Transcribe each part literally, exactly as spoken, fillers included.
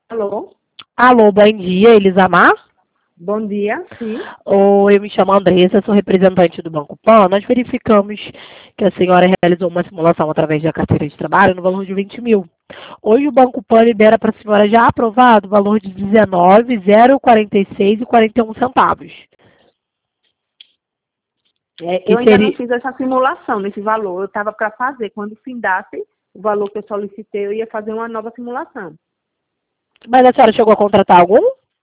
Alô? Alô, bom dia, Elisamar? Bom dia, sim. Oi, eu me chamo Andressa, sou representante do Banco Pan. Nós verificamos que a senhora realizou uma simulação através da carteira de trabalho no valor de vinte mil. Hoje o Banco Pan libera para a senhora já aprovado o valor de dezenove mil quarenta e seis e quarenta e um centavos. É, Que eu ainda não seria... fiz essa simulação nesse valor. Eu estava para fazer. Quando findasse o valor que eu solicitei, eu ia fazer uma nova simulação. Mas a senhora chegou a contratar algum?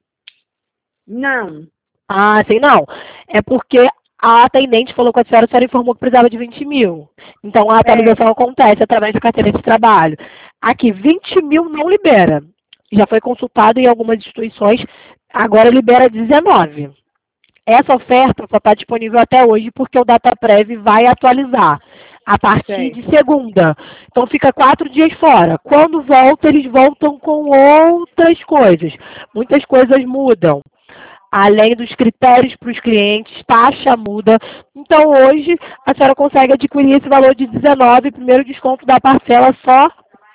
Não. Ah, sim, não. É porque a atendente falou com a senhora, a senhora informou que precisava de vinte mil. Então a É, atualização acontece através da carteira de trabalho. Aqui, vinte mil não libera. Já foi consultado em algumas instituições, agora libera dezenove. Essa oferta só está disponível até hoje porque o DataPrev vai atualizar a partir de certo. segunda. Então fica quatro dias fora. Quando volta, eles voltam com outras coisas. Muitas coisas mudam. Além dos critérios para os clientes, taxa muda. Então hoje a senhora consegue adquirir esse valor de dezenove, primeiro desconto da parcela só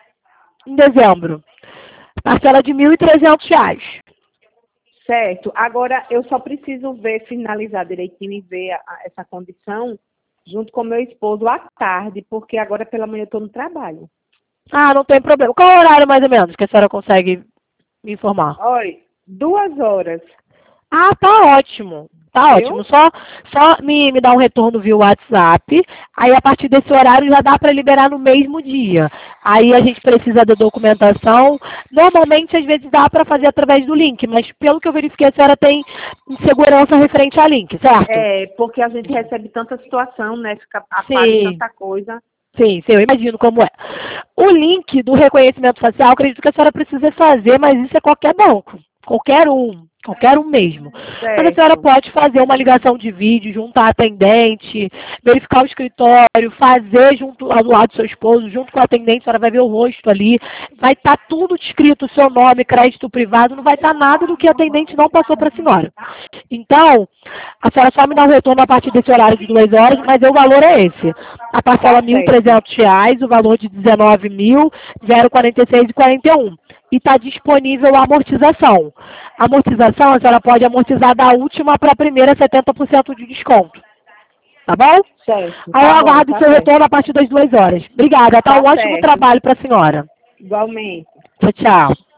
em dezembro. Parcela de mil e trezentos reais. Certo. Agora, eu só preciso ver, finalizar direitinho e ver a- a- essa condição junto com meu esposo à tarde, porque agora pela manhã eu estou no trabalho. Ah, não tem problema. Qual o horário mais ou menos que a senhora consegue me informar? Olha, duas horas, Ah, tá ótimo. Tá ótimo. viu? Só, só me, me dá um retorno via WhatsApp. Aí, a partir desse horário, já dá para liberar no mesmo dia. Aí, a gente precisa da documentação. Normalmente, às vezes, dá para fazer através do link. Mas, pelo que eu verifiquei, a senhora tem segurança referente a link, certo? É, porque a gente recebe tanta situação, né? Fica a par de Sim. tanta coisa. Sim, sim, eu imagino como é. O link do reconhecimento facial, acredito que a senhora precisa fazer, mas isso é qualquer banco. Qualquer um. Qualquer um mesmo. Mas a senhora Certo. pode fazer uma ligação de vídeo, juntar a atendente, verificar o escritório, fazer junto ao lado do seu esposo, junto com a atendente, a senhora vai ver o rosto ali. Vai estar tudo descrito, seu nome, crédito privado, não vai estar nada do que a atendente não passou para a senhora. Então, a senhora só me dá um retorno a partir desse horário de duas horas, mas o valor é esse. A parcela Tá mil e certo. trezentos reais, o valor de dezenove mil, quarenta e seis e quarenta e um. E está disponível a amortização. A amortização, a senhora pode amortizar da última para a primeira setenta por cento de desconto. Tá bom? Certo. Aí eu Tá bom, aguardo o tá seu certo. retorno a partir das duas horas. Obrigada, tá? Um Tá ótimo certo. trabalho para a senhora. Igualmente. Tchau, tchau.